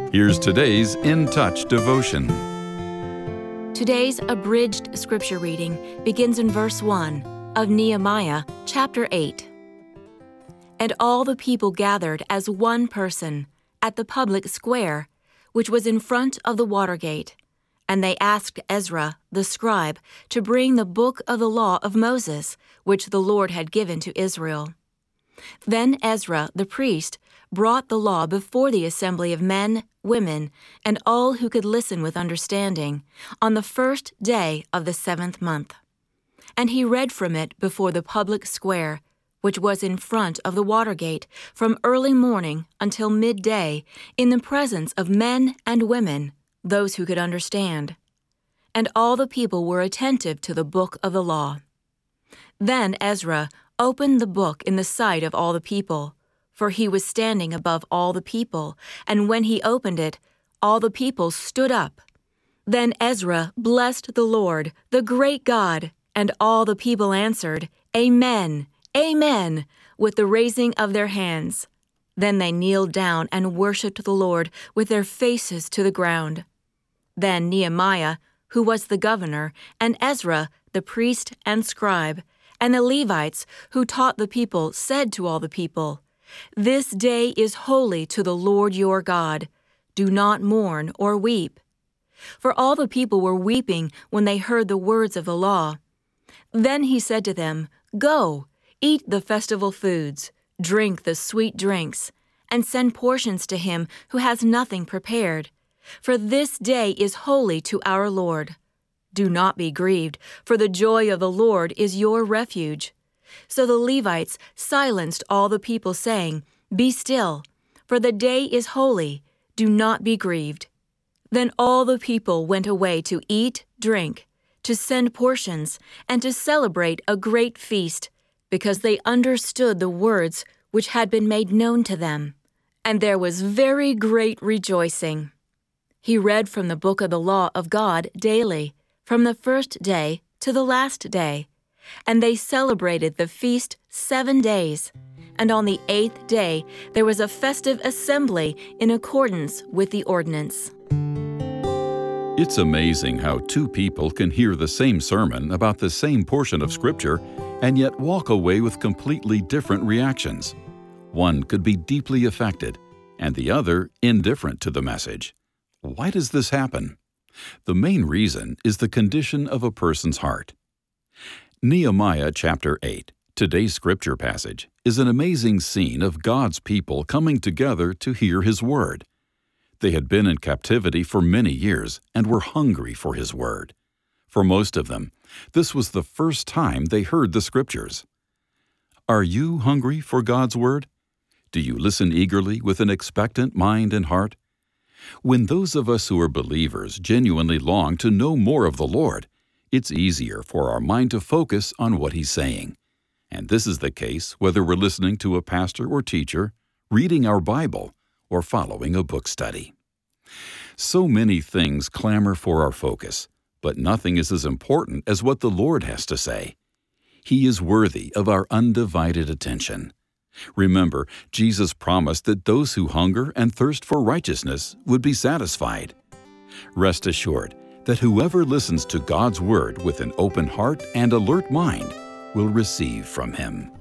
Here's today's In Touch devotion. Today's abridged scripture reading begins in verse 1 of Nehemiah chapter 8. And all the people gathered as one person at the public square, which was in front of the water gate, and they asked Ezra the scribe to bring the book of the law of Moses, which the Lord had given to Israel. Then Ezra the priest brought the law before the assembly of men, women, and all who could listen with understanding, on the first day of the 7th month. And he read from it before the public square, which was in front of the water gate, from early morning until midday, in the presence of men and women, those who could understand. And all the people were attentive to the book of the law. Then Ezra opened the book in the sight of all the people, for he was standing above all the people, and when he opened it, all the people stood up. Then Ezra blessed the Lord, the great God, and all the people answered, Amen, Amen, with the raising of their hands. Then they kneeled down and worshipped the Lord with their faces to the ground. Then Nehemiah, who was the governor, and Ezra, the priest and scribe, and the Levites, who taught the people, said to all the people, This day is holy to the Lord your God. Do not mourn or weep. For all the people were weeping when they heard the words of the law. Then he said to them, Go, eat the festival foods, drink the sweet drinks, and send portions to him who has nothing prepared. For this day is holy to our Lord. Do not be grieved, for the joy of the Lord is your refuge. So the Levites silenced all the people, saying, Be still, for the day is holy. Do not be grieved. Then all the people went away to eat, drink, to send portions, and to celebrate a great feast, because they understood the words which had been made known to them. And there was very great rejoicing. He read from the book of the law of God daily, from the first day to the last day. And they celebrated the feast 7 days. And on the 8th day there was a festive assembly in accordance with the ordinance. It's amazing how two people can hear the same sermon about the same portion of Scripture and yet walk away with completely different reactions. One could be deeply affected, and the other indifferent to the message. Why does this happen? The main reason is the condition of a person's heart. Nehemiah chapter 8, today's scripture passage, is an amazing scene of God's people coming together to hear His word. They had been in captivity for many years and were hungry for His word. For most of them, this was the first time they heard the scriptures. Are you hungry for God's word? Do you listen eagerly with an expectant mind and heart? When those of us who are believers genuinely long to know more of the Lord, it's easier for our mind to focus on what He's saying. And this is the case whether we're listening to a pastor or teacher, reading our Bible, or following a book study. So many things clamor for our focus, but nothing is as important as what the Lord has to say. He is worthy of our undivided attention. Remember, Jesus promised that those who hunger and thirst for righteousness would be satisfied. Rest assured that whoever listens to God's word with an open heart and alert mind will receive from Him.